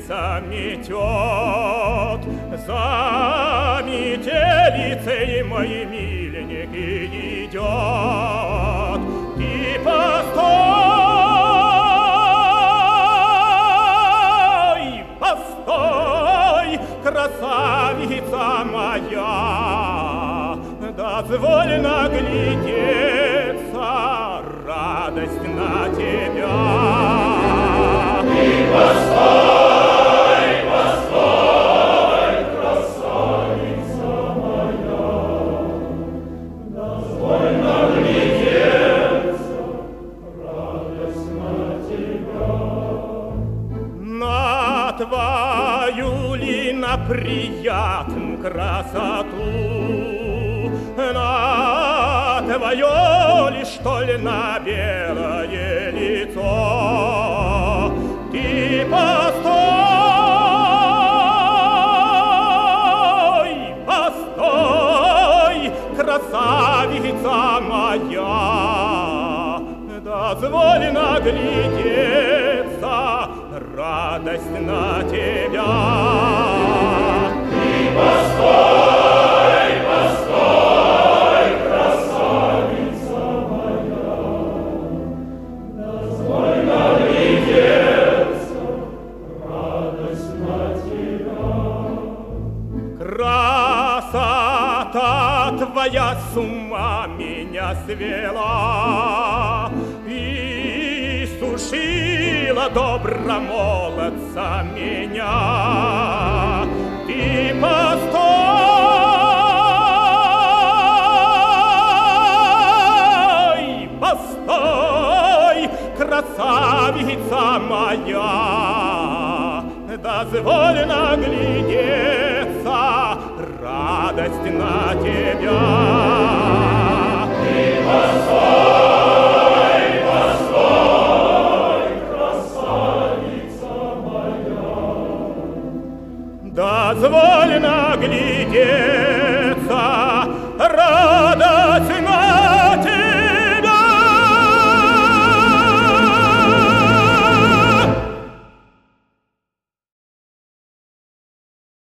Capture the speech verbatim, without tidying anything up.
заметет, за метелицей мой миленек и идет. Ты постой, постой, красавица моя, дозволь наглядеться, радость на тебя. Ты постой, постой, красавица моя, дозволь наглядеться, радость на тебя. На твою ли на приятную красоту, на твое ли, что ли, на белое лицо? Ты постой, постой, красавица моя, дозволь наглядеться, радость на тебя. Ты постой, постой, красавица моя, дозволь наглядеться, радость на тебя. Красота твоя с ума меня свела и сушила добромолодца меня. Ты постой, постой, красавица моя, дозволь наглядеться, радость на тебя.